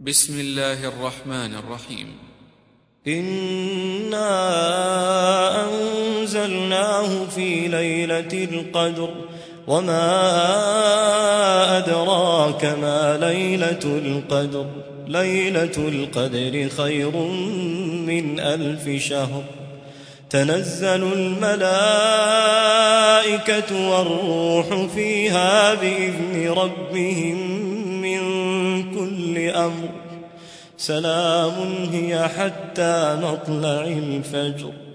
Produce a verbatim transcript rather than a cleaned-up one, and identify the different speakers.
Speaker 1: بسم الله الرحمن الرحيم.
Speaker 2: إنا أنزلناه في ليلة القدر وما أدراك ما ليلة القدر ليلة القدر خير من ألف شهر. تنزل الملائكة والروح فيها بإذن ربهم من كل أمر. سلام هي حتى مطلع الفجر.